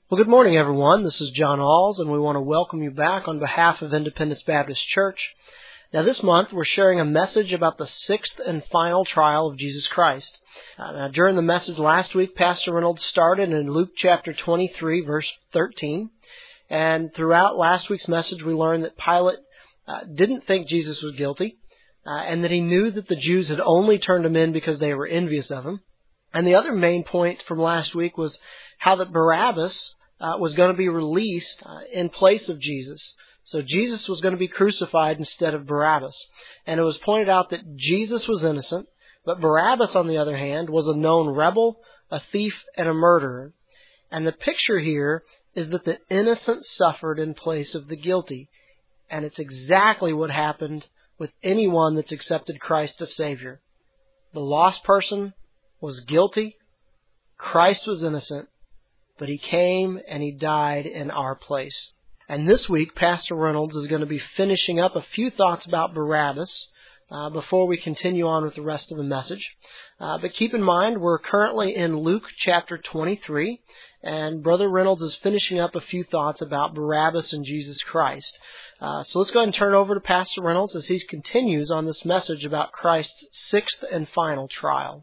Well, good morning, everyone. This is John Alls, and we want to welcome you back on behalf of Independence Baptist Church. Now, this month, we're sharing a message about the sixth and final trial of Jesus Christ. Now, during the message last week, Pastor Reynolds started in Luke chapter 23, verse 13. And throughout last week's message, we learned that Pilate didn't think Jesus was guilty, and that he knew that the Jews had only turned him in because they were envious of him. And the other main point from last week was how that Barabbas was going to be released in place of Jesus. So Jesus was going to be crucified instead of Barabbas. And it was pointed out that Jesus was innocent, but Barabbas, on the other hand, was a known rebel, a thief, and a murderer. And the picture here is that the innocent suffered in place of the guilty. And it's exactly what happened with anyone that's accepted Christ as Savior. The lost person was guilty, Christ was innocent, but He came and He died in our place. And this week, Pastor Reynolds is going to be finishing up a few thoughts about Barabbas before we continue on with the rest of the message. But keep in mind, we're currently in Luke chapter 23, and Brother Reynolds is finishing up a few thoughts about Barabbas and Jesus Christ. So let's go ahead and turn it over to Pastor Reynolds as he continues on this message about Christ's sixth and final trial.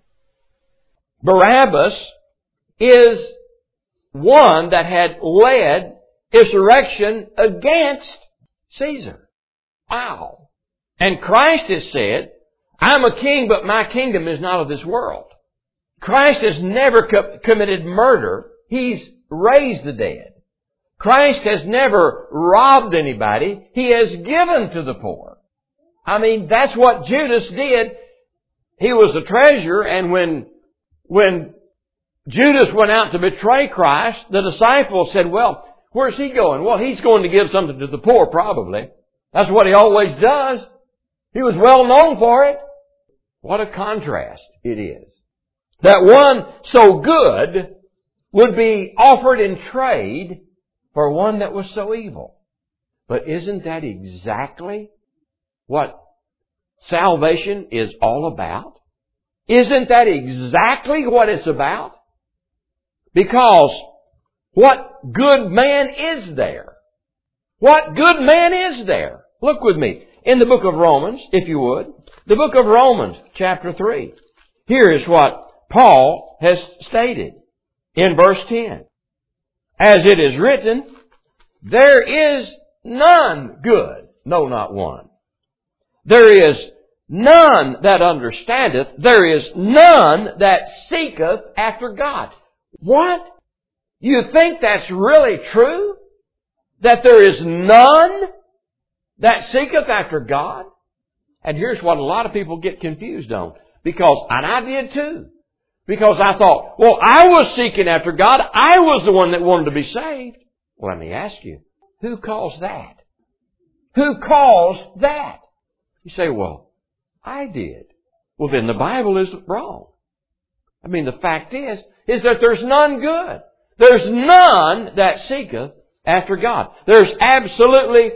Barabbas is one that had led insurrection against Caesar. Wow. And Christ has said, I'm a king, but my kingdom is not of this world. Christ has never committed murder. He's raised the dead. Christ has never robbed anybody. He has given to the poor. I mean, that's what Judas did. He was the treasurer, and when Judas went out to betray Christ, the disciples said, well, where's he going? Well, he's going to give something to the poor, probably. That's what he always does. He was well known for it. What a contrast it is. That one so good would be offered in trade for one that was so evil. But isn't that exactly what salvation is all about? Isn't that exactly what it's about? Because what good man is there? What good man is there? Look with me in the book of Romans, if you would. The book of Romans, chapter 3. Here is what Paul has stated in verse 10. As it is written, there is none good, no, not one. There is none that understandeth. There is none that seeketh after God. What? You think that's really true? That there is none that seeketh after God? And here's what a lot of people get confused on. And I did too. Because I thought, well, I was seeking after God. I was the one that wanted to be saved. Well, let me ask you, who calls that? Who calls that? You say, well, I did. Well, then the Bible is wrong. I mean, the fact is that there's none good. There's none that seeketh after God. There's absolutely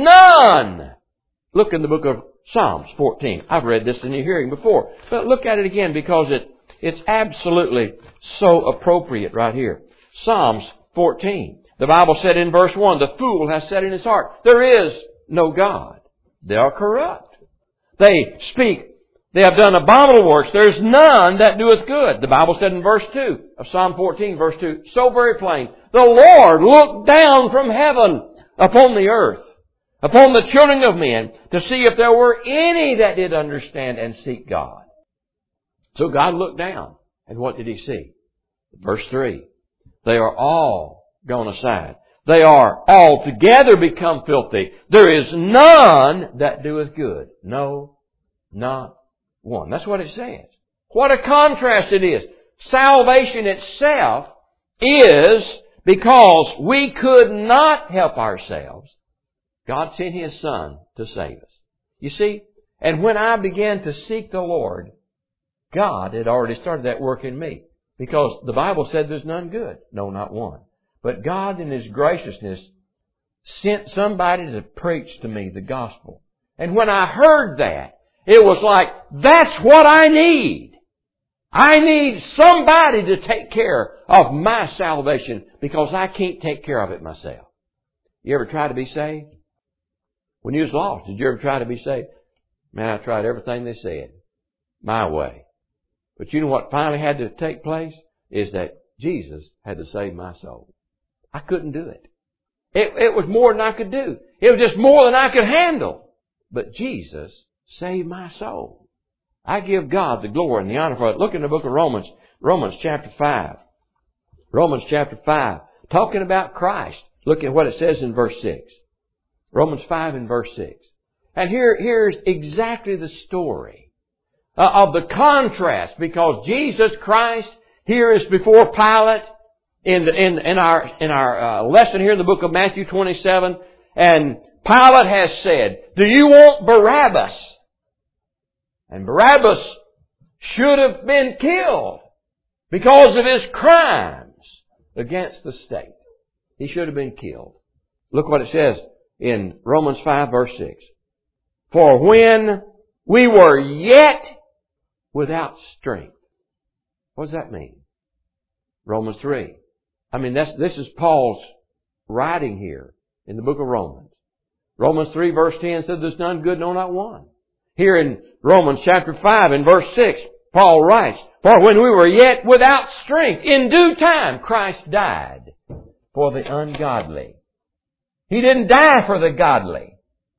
none. Look in the book of Psalms 14. I've read this in your hearing before. But look at it again because it's absolutely so appropriate right here. Psalms 14. The Bible said in verse 1, the fool has said in his heart, there is no God. They are corrupt. They speak. They have done abominable works. There is none that doeth good. The Bible said in verse 2 of Psalm 14, verse 2, so very plain. The Lord looked down from heaven upon the earth, upon the children of men, to see if there were any that did understand and seek God. So God looked down, and what did He see? Verse 3, they are all gone aside. They are altogether become filthy. There is none that doeth good. No, not one. That's what it says. What a contrast it is. Salvation itself is because we could not help ourselves. God sent His Son to save us. You see, and when I began to seek the Lord, God had already started that work in me. Because the Bible said there's none good. No, not one. But God in His graciousness sent somebody to preach to me the gospel. And when I heard that, it was like, that's what I need. I need somebody to take care of my salvation because I can't take care of it myself. You ever try to be saved? When you was lost, did you ever try to be saved? Man, I tried everything they said. My way. But you know what finally had to take place? Is that Jesus had to save my soul. I couldn't do it. It was more than I could do. It was just more than I could handle. But Jesus saved my soul. I give God the glory and the honor for it. Look in the book of Romans. Romans chapter 5. Romans chapter 5. Talking about Christ. Look at what it says in verse 6. Romans 5 and verse 6. And here's exactly the story of the contrast, because Jesus Christ here is before Pilate in our lesson here in the book of Matthew 27, and Pilate has said, "Do you want Barabbas?" And Barabbas should have been killed because of his crimes against the state. He should have been killed. Look what it says in Romans 5 verse 6. For when we were yet without strength. What does that mean? Romans 3. I mean, this is Paul's writing here in the book of Romans. Romans 3 verse 10 said there's none good, no not one. Here in Romans chapter 5 and verse 6, Paul writes, for when we were yet without strength, in due time Christ died for the ungodly. He didn't die for the godly.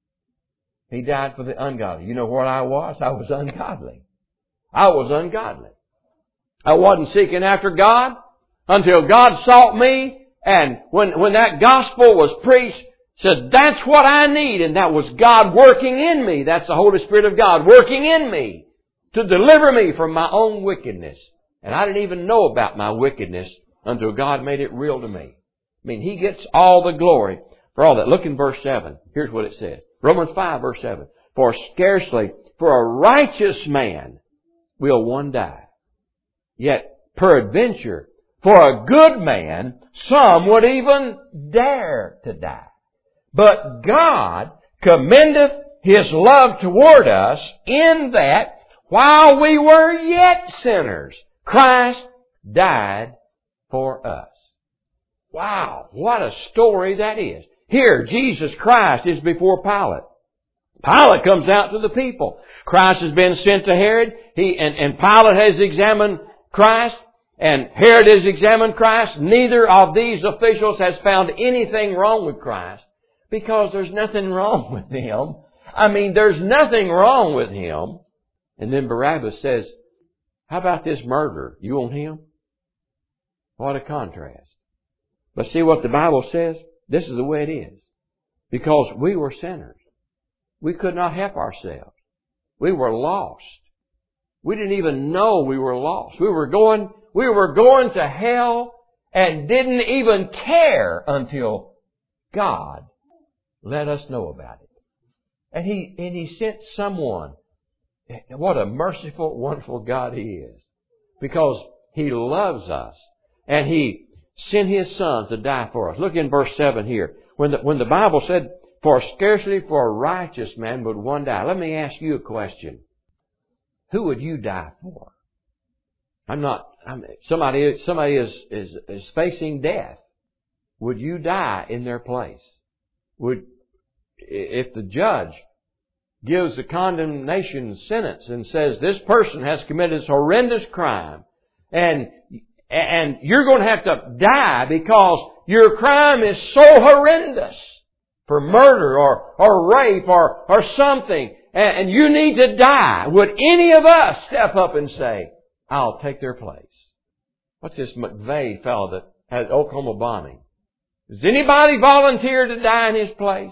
He died for the ungodly. You know what I was? I was ungodly. I was ungodly. I wasn't seeking after God until God sought me, and when that gospel was preached, said, that's what I need, and that was God working in me. That's the Holy Spirit of God working in me to deliver me from my own wickedness. And I didn't even know about my wickedness until God made it real to me. I mean, He gets all the glory for all that. Look in verse 7. Here's what it says. Romans 5 verse 7. For scarcely for a righteous man will one die. Yet peradventure for a good man some would even dare to die. But God commendeth His love toward us in that while we were yet sinners, Christ died for us. Wow, what a story that is. Here, Jesus Christ is before Pilate. Pilate comes out to the people. Christ has been sent to Herod. And Pilate has examined Christ. And Herod has examined Christ. Neither of these officials has found anything wrong with Christ. Because there's nothing wrong with Him. I mean, there's nothing wrong with Him. And then Barabbas says, how about this murderer? You want him? What a contrast. But see what the Bible says? This is the way it is. Because we were sinners. We could not help ourselves. We were lost. We didn't even know we were lost. We were going to hell and didn't even care until God let us know about it. And He sent someone. What a merciful, wonderful God He is. Because He loves us. And He sent His Son to die for us. Look in verse 7 here. When the Bible said, for scarcely for a righteous man would one die. Let me ask you a question. Who would you die for? Somebody is facing death. Would you die in their place? If the judge gives a condemnation sentence and says this person has committed this horrendous crime and you're going to have to die because your crime is so horrendous for murder or rape or something, and you need to die, would any of us step up and say, I'll take their place? What's this McVeigh fellow that had Oklahoma bombing? Does anybody volunteer to die in his place?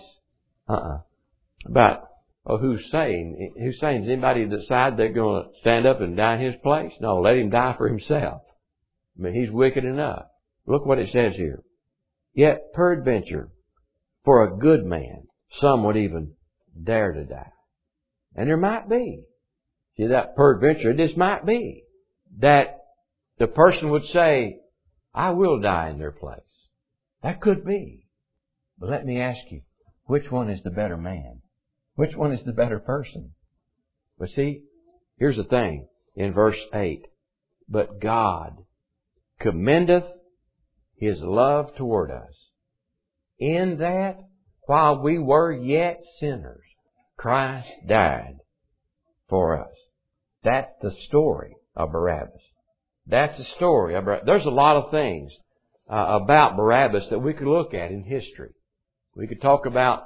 About Hussein. Does anybody decide they're going to stand up and die in his place? No, let him die for himself. I mean, he's wicked enough. Look what it says here. Yet peradventure, for a good man, some would even dare to die. And there might be. See, that peradventure, this might be. That the person would say, I will die in their place. That could be. But let me ask you, which one is the better man? Which one is the better person? But see, here's the thing in verse 8. But God commendeth His love toward us, in that while we were yet sinners, Christ died for us. That's the story of Barabbas. That's the story of Barabbas. There's a lot of things about Barabbas that we could look at in history. We could talk about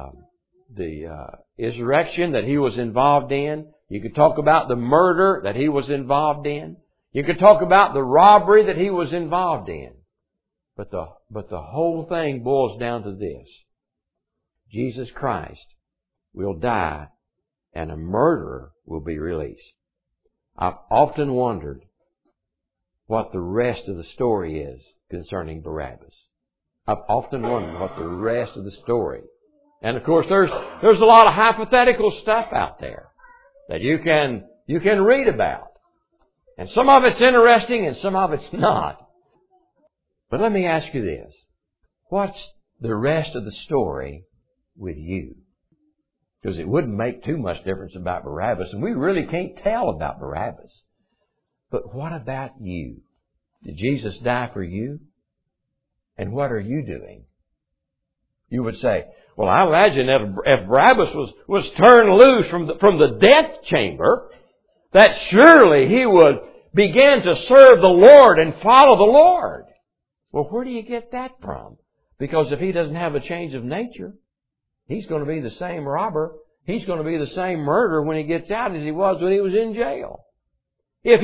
the insurrection that he was involved in. You could talk about the murder that he was involved in. You could talk about the robbery that he was involved in. But the whole thing boils down to this. Jesus Christ will die and a murderer will be released. I've often wondered what the rest of the story is concerning Barabbas. I've often wondered what the rest of the story. And of course there's a lot of hypothetical stuff out there that you can read about. And some of it's interesting and some of it's not. But let me ask you this. What's the rest of the story with you? Because it wouldn't make too much difference about Barabbas, and we really can't tell about Barabbas. But what about you? Did Jesus die for you? And what are you doing? You would say, well, I imagine if Barabbas was turned loose from the death chamber, that surely he would begin to serve the Lord and follow the Lord. Well, where do you get that from? Because if he doesn't have a change of nature, he's going to be the same robber. He's going to be the same murderer when he gets out as he was when he was in jail. If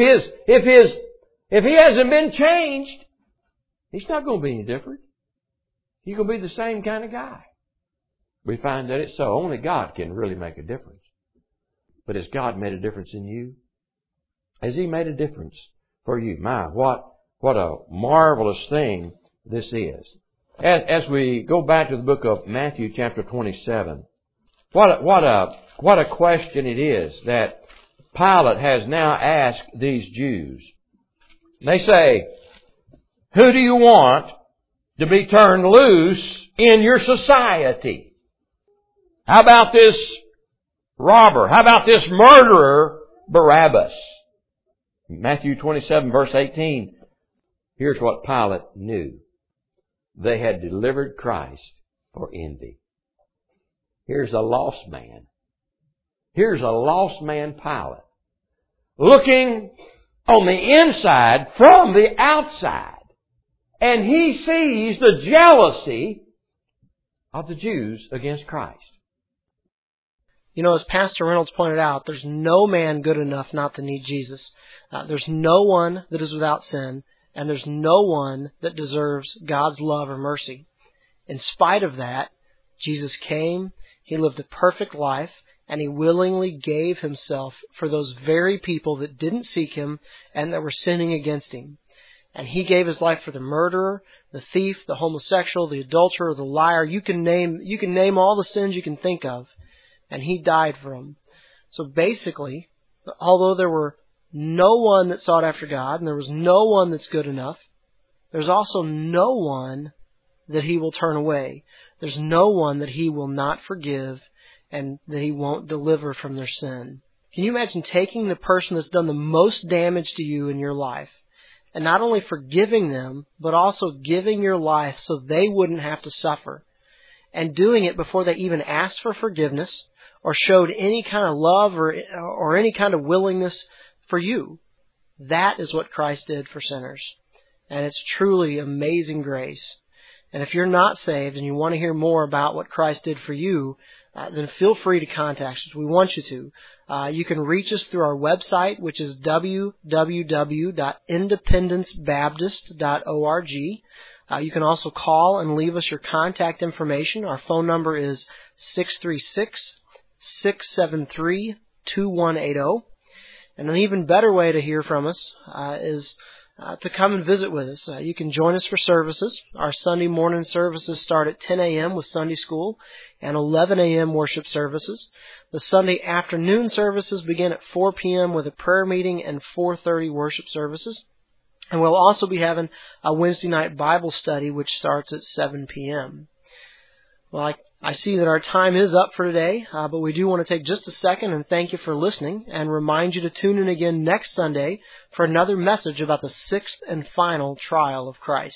he hasn't been changed, he's not going to be any different. He's going to be the same kind of guy. We find that it's so. Only God can really make a difference. But has God made a difference in you? Has He made a difference for you? My, what a marvelous thing this is. As we go back to the book of Matthew chapter 27, what a question it is that Pilate has now asked these Jews. They say, who do you want to be turned loose in your society? How about this robber? How about this murderer, Barabbas? Matthew 27 verse 18, here's what Pilate knew. They had delivered Christ for envy. Here's a lost man. Here's a lost man, Pilate, looking on the inside from the outside. And he sees the jealousy of the Jews against Christ. You know, as Pastor Reynolds pointed out, there's no man good enough not to need Jesus. There's no one that is without sin, and there's no one that deserves God's love or mercy. In spite of that, Jesus came, He lived a perfect life, and He willingly gave Himself for those very people that didn't seek Him and that were sinning against Him. And He gave His life for the murderer, the thief, the homosexual, the adulterer, the liar. You can name all the sins you can think of. And He died for them. So basically, although there were no one that sought after God, and there was no one that's good enough, there's also no one that He will turn away. There's no one that He will not forgive and that He won't deliver from their sin. Can you imagine taking the person that's done the most damage to you in your life and not only forgiving them, but also giving your life so they wouldn't have to suffer, and doing it before they even asked for forgiveness or showed any kind of love or any kind of willingness for you? That is what Christ did for sinners. And it's truly amazing grace. And if you're not saved and you want to hear more about what Christ did for you, then feel free to contact us. We want you to. You can reach us through our website, which is www.independencebaptist.org. You can also call and leave us your contact information. Our phone number is 636-673-2180. And an even better way to hear from us is to come and visit with us. You can join us for services. Our Sunday morning services start at 10 a.m. with Sunday school and 11 a.m. worship services. The Sunday afternoon services begin at 4 p.m. with a prayer meeting and 4:30 worship services. And we'll also be having a Wednesday night Bible study which starts at 7 p.m. Well, I see that our time is up for today, but we do want to take just a second and thank you for listening and remind you to tune in again next Sunday for another message about the sixth and final trial of Christ.